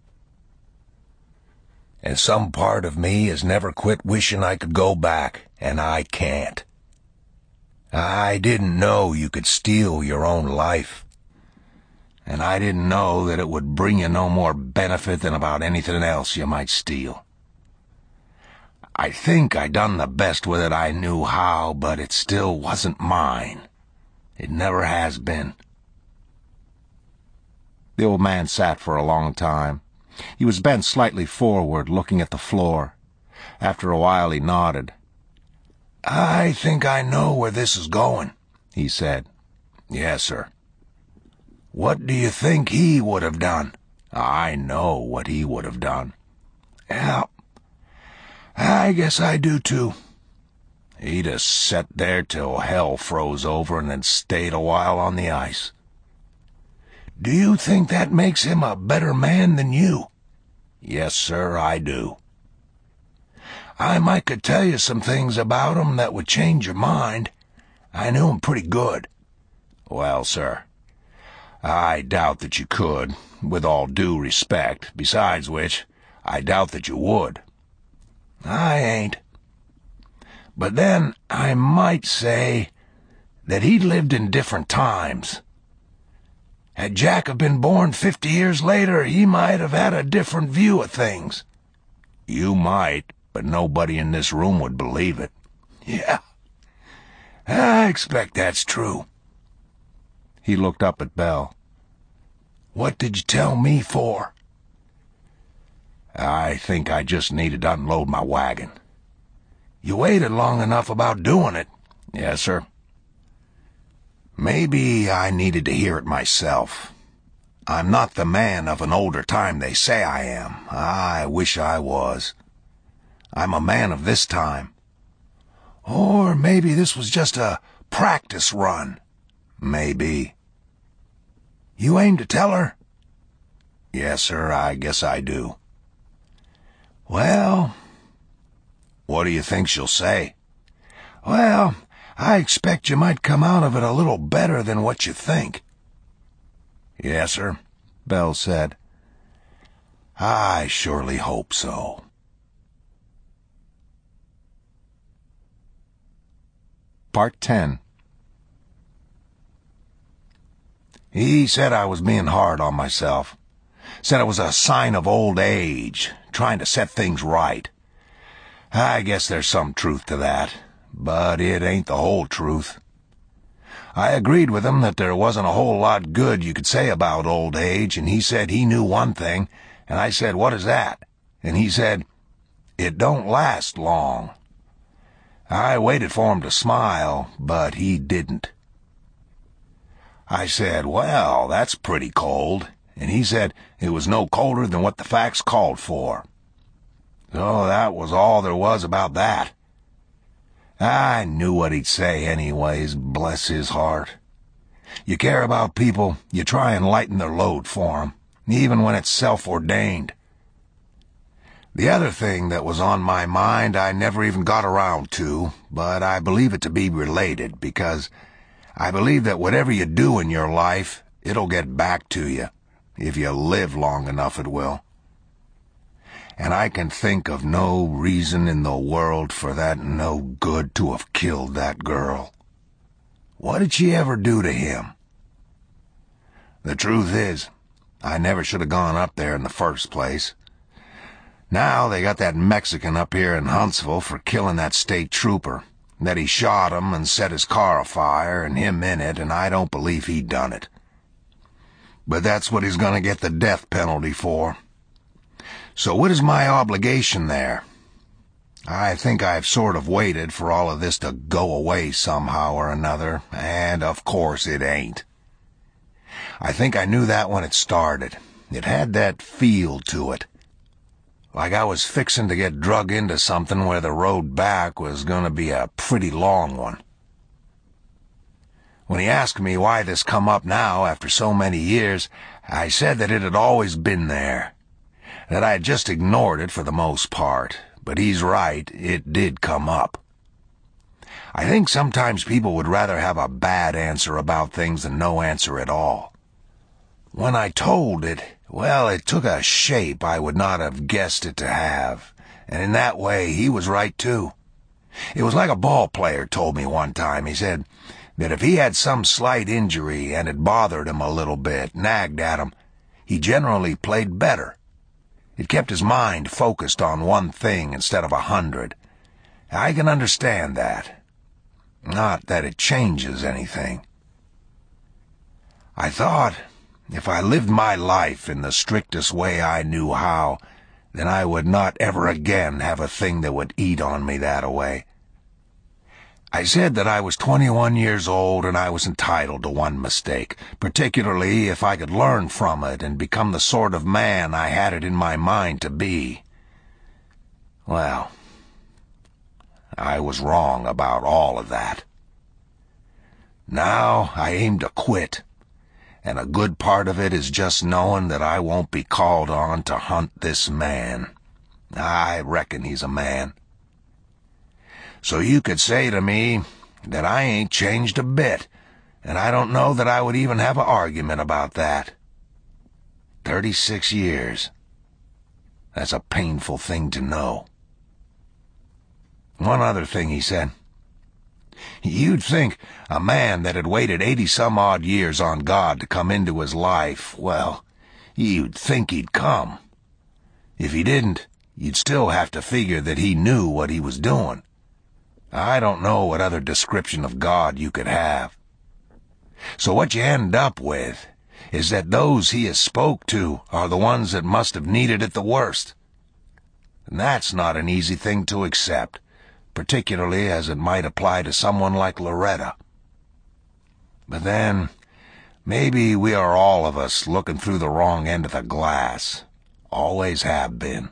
B: And some part of me has never quit wishing I could go back, and I can't. I didn't know you could steal your own life. And I didn't know that it would bring you no more benefit than about anything else you might steal. I think I done the best with it I knew how, but it still wasn't mine. It never has been.
A: The old man sat for a long time. He was bent slightly forward, looking at the floor. After a while he nodded.
B: "I think I know where this is going,"
A: he said.
B: "Yes, sir." "What do you think he would have done?"
A: "I know what he would have done."
B: "Yeah, I guess I do too."
A: "He'd have sat there till hell froze over and then stayed a while on the ice."
B: "Do you think that makes him a better man than you?"
A: "Yes, sir, I do."
B: "I might could tell you some things about him that would change your mind. I knew him pretty good."
A: "Well, sir, I doubt that you could, with all due respect. Besides which, I doubt that you would."
B: "I ain't. But then I might say that he'd lived in different times. Had Jack have been born fifty years later, he might have had a different view of things."
A: "You might, but nobody in this room would believe it."
B: "Yeah, I expect that's true."
A: He looked up at Belle.
B: "What did you tell me for?"
A: "I think I just needed to unload my wagon."
B: "You waited long enough about doing it."
A: "Yes, sir."
B: "Maybe I needed to hear it myself. I'm not the man of an older time they say I am. I wish I was. I'm a man of this time. Or maybe this was just a practice run."
A: "Maybe."
B: "You aim to tell her?"
A: "Yes, sir, I guess I do."
B: "Well..."
A: "What do you think she'll say?"
B: "Well, I expect you might come out of it a little better than what you think."
A: "Yes, sir," Belle said.
B: "I surely hope so."
A: Part ten.
B: He said I was being hard on myself. Said it was a sign of old age, trying to set things right. I guess there's some truth to that, but it ain't the whole truth. I agreed with him that there wasn't a whole lot good you could say about old age, and he said he knew one thing, and I said, "What is that?" And he said, "It don't last long." I waited for him to smile, but he didn't. I said, "Well, that's pretty cold," and he said it was no colder than what the facts called for. So that was all there was about that. I knew what he'd say anyways, bless his heart. You care about people, you try and lighten their load for 'em, even when it's self-ordained. The other thing that was on my mind I never even got around to, but I believe it to be related, because I believe that whatever you do in your life, it'll get back to you. If you live long enough, it will. And I can think of no reason in the world for that no good to have killed that girl. What did she ever do to him? The truth is, I never should have gone up there in the first place. Now they got that Mexican up here in Huntsville for killing that state trooper, that he shot him and set his car afire and him in it, and I don't believe he done it. But that's what he's gonna get the death penalty for. So what is my obligation there? I think I've sort of waited for all of this to go away somehow or another, and of course it ain't. I think I knew that when it started. It had that feel to it. like I was fixin' to get drug into something where the road back was gonna be a pretty long one. When he asked me why this come up now after so many years, I said that it had always been there, that I had just ignored it for the most part, but he's right, it did come up. I think sometimes people would rather have a bad answer about things than no answer at all. When I told it, well, it took a shape I would not have guessed it to have, and in that way he was right too. It was like a ball player told me one time. He said that if he had some slight injury and it bothered him a little bit, nagged at him, he generally played better. It kept his mind focused on one thing instead of a hundred. I can understand that. Not that it changes anything. I thought, if I lived my life in the strictest way I knew how, then I would not ever again have a thing that would eat on me that-a-way. I said that I was twenty-one years old and I was entitled to one mistake, particularly if I could learn from it and become the sort of man I had it in my mind to be. Well, I was wrong about all of that. Now I aim to quit, and a good part of it is just knowing that I won't be called on to hunt this man. I reckon he's a man. So you could say to me that I ain't changed a bit, and I don't know that I would even have an argument about that. Thirty-six years. That's a painful thing to know. One other thing he said. You'd think a man that had waited eighty-some-odd years on God to come into his life, well, you'd think he'd come. If he didn't, you'd still have to figure that he knew what he was doing. I don't know what other description of God you could have. So what you end up with is that those he has spoke to are the ones that must have needed it the worst. And that's not an easy thing to accept, particularly as it might apply to someone like Loretta. But then, maybe we are all of us looking through the wrong end of the glass. Always have been.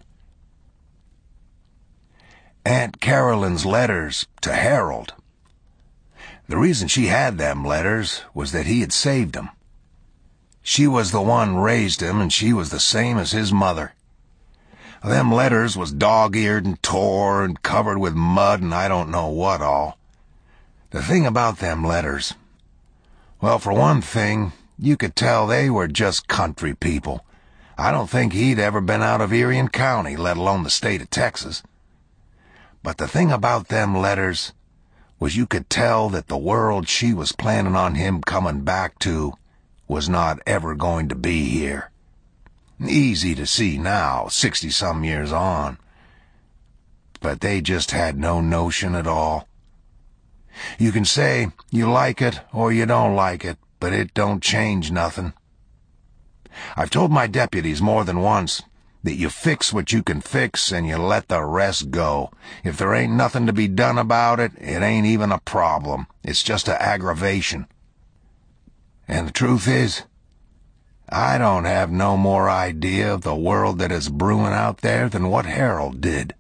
B: Aunt Carolyn's letters to Harold. The reason she had them letters was that he had saved them. She was the one raised him, and she was the same as his mother. Them letters was dog-eared and tore and covered with mud and I don't know what all. The thing about them letters, well, for one thing, you could tell they were just country people. I don't think he'd ever been out of Erie County, let alone the state of Texas. But the thing about them letters was you could tell that the world she was planning on him coming back to was not ever going to be here. Easy to see now, sixty-some years on. But they just had no notion at all. You can say you like it or you don't like it, but it don't change nothing. I've told my deputies more than once that you fix what you can fix and you let the rest go. If there ain't nothing to be done about it, it ain't even a problem. It's just an aggravation. And the truth is, I don't have no more idea of the world that is brewing out there than what Harold did.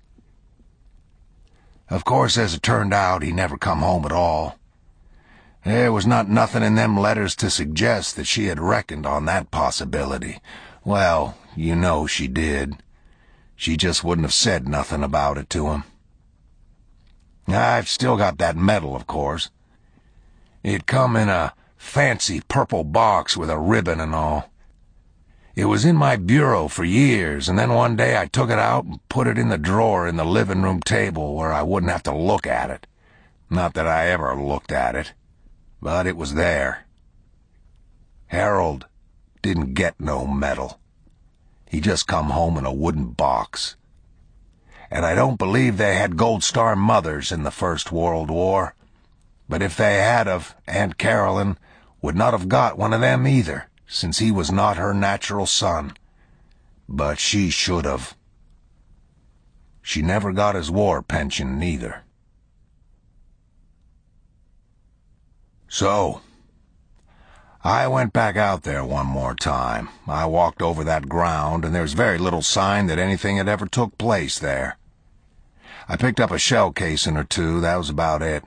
B: Of course, as it turned out, he never come home at all. There was not nothing in them letters to suggest that she had reckoned on that possibility. Well, you know she did. She just wouldn't have said nothing about it to him. I've still got that medal, of course. It come in a fancy purple box with a ribbon and all. It was in my bureau for years, and then one day I took it out and put it in the drawer in the living room table where I wouldn't have to look at it. Not that I ever looked at it, but it was there. Harold didn't get no medal. He just come home in a wooden box. And I don't believe they had Gold Star mothers in the First World War. But if they had of, Aunt Carolyn would not have got one of them either, since he was not her natural son. But she should have. She never got his war pension, neither. So, I went back out there one more time. I walked over that ground, and there's very little sign that anything had ever took place there. I picked up a shell casing or two, that was about it.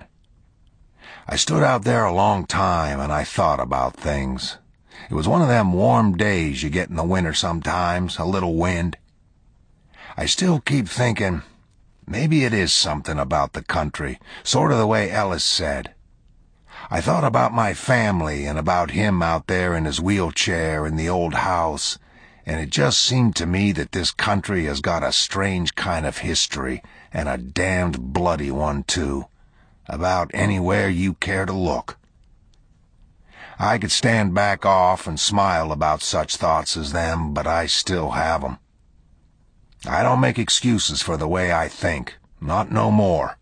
B: I stood out there a long time, and I thought about things. It was one of them warm days you get in the winter sometimes, a little wind. I still keep thinking, maybe it is something about the country, sort of the way Ellis said. I thought about my family and about him out there in his wheelchair in the old house, and it just seemed to me that this country has got a strange kind of history, and a damned bloody one, too, about anywhere you care to look. I could stand back off and smile about such thoughts as them, but I still have 'em. I don't make excuses for the way I think, not no more.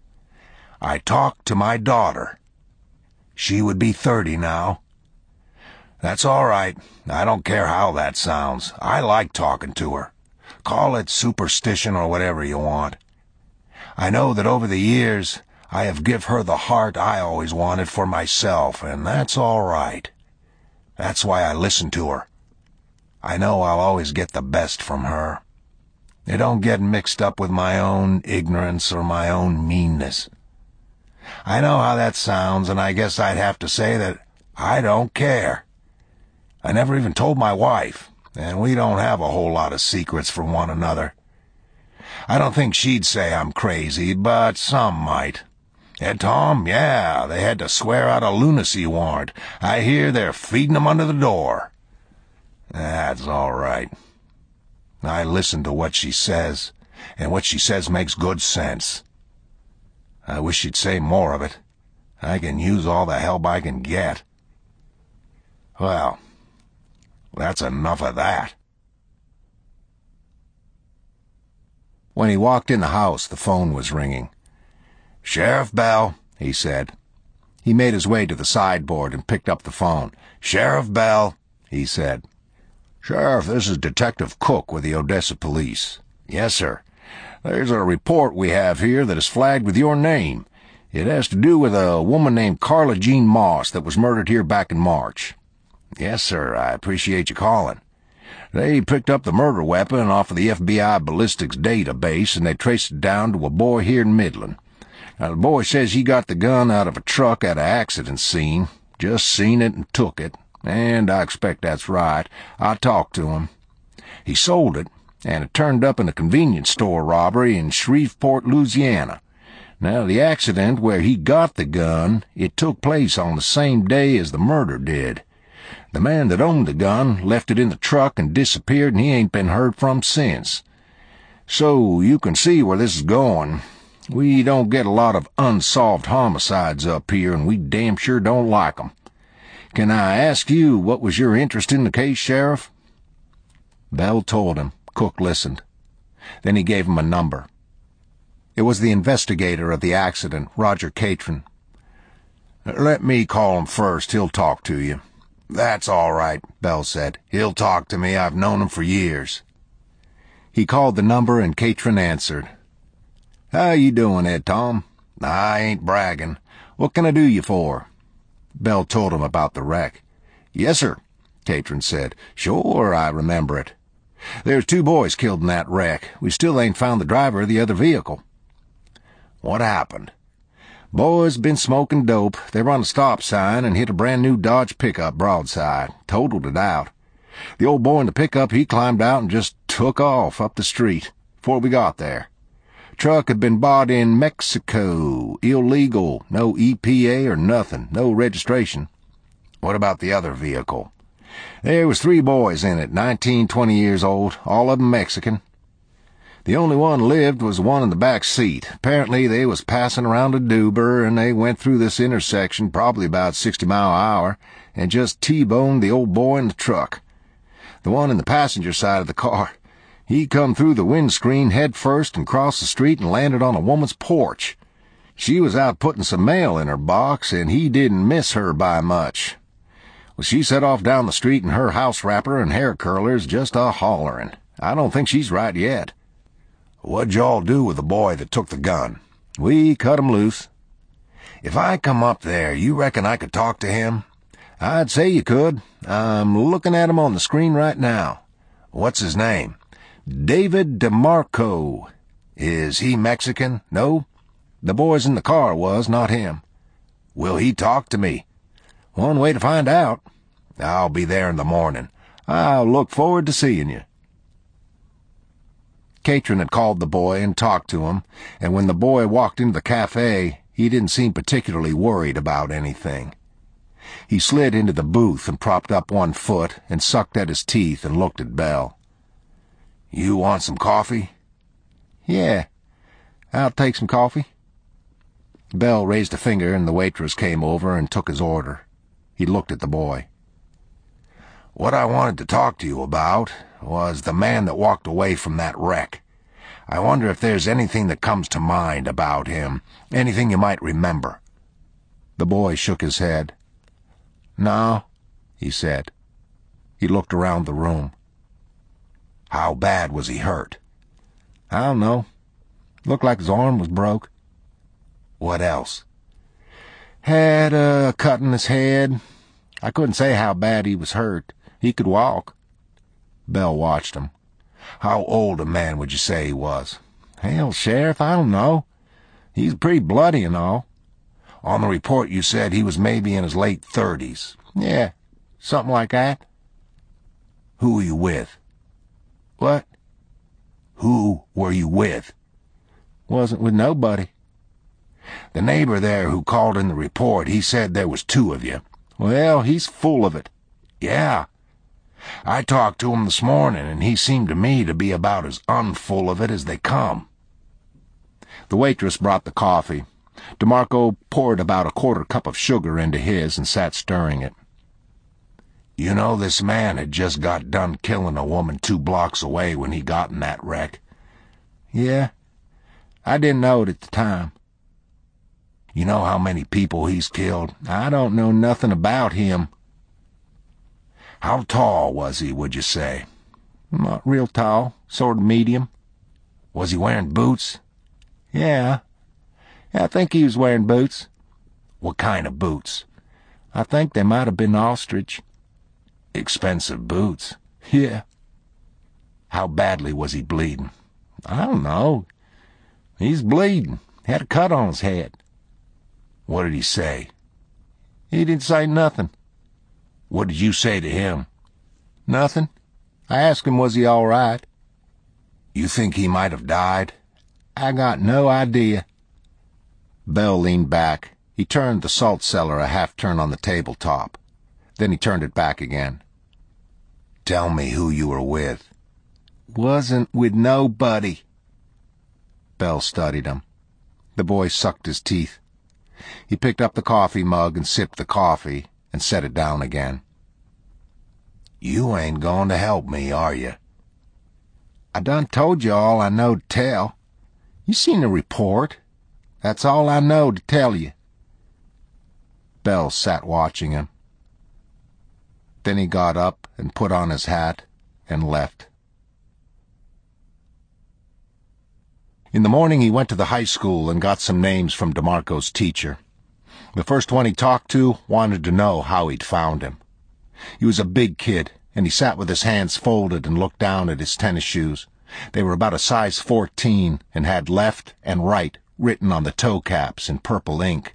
B: I talk to my daughter. She would be thirty now. That's all right. I don't care how that sounds. I like talking to her. Call it superstition or whatever you want. I know that over the years I have give her the heart I always wanted for myself, and that's all right. That's why I listen to her. I know I'll always get the best from her. It don't get mixed up with my own ignorance or my own meanness. I know how that sounds, and I guess I'd have to say that I don't care. I never even told my wife, and we don't have a whole lot of secrets from one another. I don't think she'd say I'm crazy, but some might. And Tom, yeah, they had to swear out a lunacy warrant. I hear they're feeding 'em under the door. That's all right. I listen to what she says, and what she says makes good sense. I wish she'd say more of it. I can use all the help I can get. Well, that's enough of that.
A: When he walked in the house, the phone was ringing.
B: "Sheriff Bell," he said.
A: He made his way to the sideboard and picked up the phone.
B: "Sheriff Bell," he said.
A: "Sheriff, this is Detective Cook with the Odessa Police."
B: "Yes, sir."
A: "There's a report we have here that is flagged with your name. It has to do with a woman named Carla Jean Moss that was murdered here back in March."
B: "Yes, sir. I appreciate you calling."
A: "They picked up the murder weapon off of the F B I ballistics database, and they traced it down to a boy here in Midland. Now, the boy says he got the gun out of a truck at an accident scene. Just seen it and took it, and I expect that's right. I talked to him. He sold it, and it turned up in a convenience store robbery in Shreveport, Louisiana. Now, the accident where he got the gun, it took place on the same day as the murder did. The man that owned the gun left it in the truck and disappeared, and he ain't been heard from since. So you can see where this is going. We don't get a lot of unsolved homicides up here, and we damn sure don't like 'em. Can I ask you what was your interest in the case, Sheriff?" Bell told him. Cook listened. Then he gave him a number. It was the investigator of the accident, Roger Catron.
B: "Let me call him first. He'll talk to you." "That's all right," Bell said. "He'll talk to me. I've known him for years."
A: He called the number, and Catron answered. "How you doing, Ed Tom?"
B: "I ain't bragging."
A: "What can I do you for?" Bell told him about the wreck.
B: "Yes, sir,"
A: Catron said. "Sure, I remember it. There's two boys killed in that wreck. We still ain't found the driver of the other vehicle."
B: "What happened?"
A: "Boys been smoking dope. They run a stop sign and hit a brand-new Dodge pickup broadside. Totaled it out. The old boy in the pickup, he climbed out and just took off up the street before we got there. Truck had been bought in Mexico. Illegal. No E P A or nothing. No registration."
B: "What about the other vehicle?"
A: "There was three boys in it, nineteen, twenty years old, all of 'em Mexican. The only one lived was the one in the back seat. Apparently they was passing around a Duber, and they went through this intersection, probably about sixty mile an hour, and just T-boned the old boy in the truck. The one in the passenger side of the car, he come through the windscreen head first and crossed the street and landed on a woman's porch. She was out putting some mail in her box, and he didn't miss her by much. Well, she set off down the street in her house wrapper and hair curlers, just a-hollerin'. I don't think she's right yet."
B: "What'd y'all do with the boy that took the gun?"
A: "We cut him loose."
B: "If I come up there, you reckon I could talk to him? I'd say you could. I'm looking at him on the screen right now. What's his name? David DeMarco. Is he Mexican? No? The boys in the car was, not him. Will he talk to me? One way to find out. I'll be there in the morning. I'll look forward to seeing you. Katrin had called the boy and talked to him, and when the boy walked into the cafe, he didn't seem particularly worried about anything. He slid into the booth and propped up one foot and sucked at his teeth and looked at Belle. You want some coffee? Yeah, I'll take some coffee. Belle raised a finger and the waitress came over and took his order. He looked at the boy. What I wanted to talk to you about was the man that walked away from that wreck. I wonder if there's anything that comes to mind about him, anything you might remember. The boy shook his head. No, he said. He looked around the room. How bad was he hurt? I don't know. Looked like his arm was broke. What else? Had a cut in his head. I couldn't say how bad he was hurt. He could walk. Belle watched him. How old a man would you say he was? Hell, Sheriff, I don't know. He's pretty bloody and all. On the report you said he was maybe in his late thirties. Yeah, something like that. Who were you with? What? Who were you with? Wasn't with nobody. The neighbor there who called in the report, he said there was two of you. Well, he's full of it. Yeah. I talked to him this morning, and he seemed to me to be about as unfull of it as they come. The waitress brought the coffee. DeMarco poured about a quarter cup of sugar into his and sat stirring it. You know, this man had just got done killing a woman two blocks away when he got in that wreck. Yeah, I didn't know it at the time. You know how many people he's killed? I don't know nothing about him. How tall was he, would you say? Not real tall, sort of medium. Was he wearing boots? Yeah, I think he was wearing boots. What kind of boots? I think they might have been ostrich. Expensive boots. Yeah. How badly was he bleeding? I don't know. He's bleeding. Had a cut on his head. What did he say? He didn't say nothing. What did you say to him? Nothing. I asked him was he all right. You think he might have died? I got no idea. Belle leaned back. He turned the salt cellar a half turn on the tabletop. Then he turned it back again. Tell me who you were with. Wasn't with nobody. Belle studied him. The boy sucked his teeth. He picked up the coffee mug and sipped the coffee and set it down again. You ain't going to help me, are you? I done told you all I know to tell. You seen the report. That's all I know to tell you. Belle sat watching him. Then he got up and put on his hat and left. In the morning he went to the high school and got some names from DeMarco's teacher. The first one he talked to wanted to know how he'd found him. He was a big kid, and he sat with his hands folded and looked down at his tennis shoes. They were about a size fourteen and had left and right written on the toe caps in purple ink.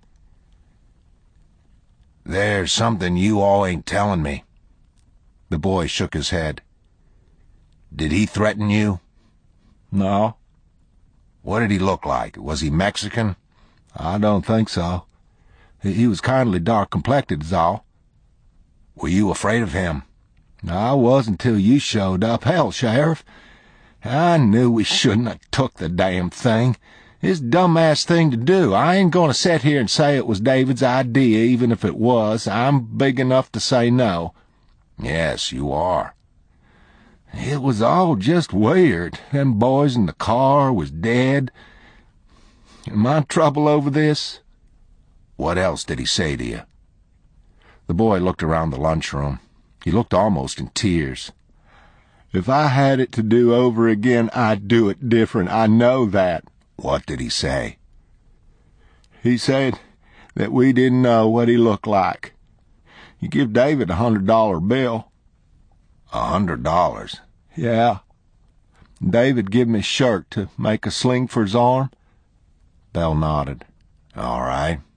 B: There's something you all ain't telling me. The boy shook his head. Did he threaten you? No. What did he look like? Was he Mexican? I don't think so. He was kindly dark-complected, is all. Were you afraid of him? I was until you showed up. Hell, Sheriff, I knew we shouldn't have took the damn thing. It's a dumb-ass thing to do. I ain't going to sit here and say it was David's idea, even if it was. I'm big enough to say no. Yes, you are. It was all just weird. Them boys in the car was dead. Am I in trouble over this? What else did he say to you? The boy looked around the lunchroom. He looked almost in tears. If I had it to do over again, I'd do it different. I know that. What did he say? He said that we didn't know what he looked like.
C: You give David a hundred dollar bill.
B: A hundred dollars?
C: Yeah. David give him his shirt to make a sling for his arm.
A: Belle nodded.
B: All right.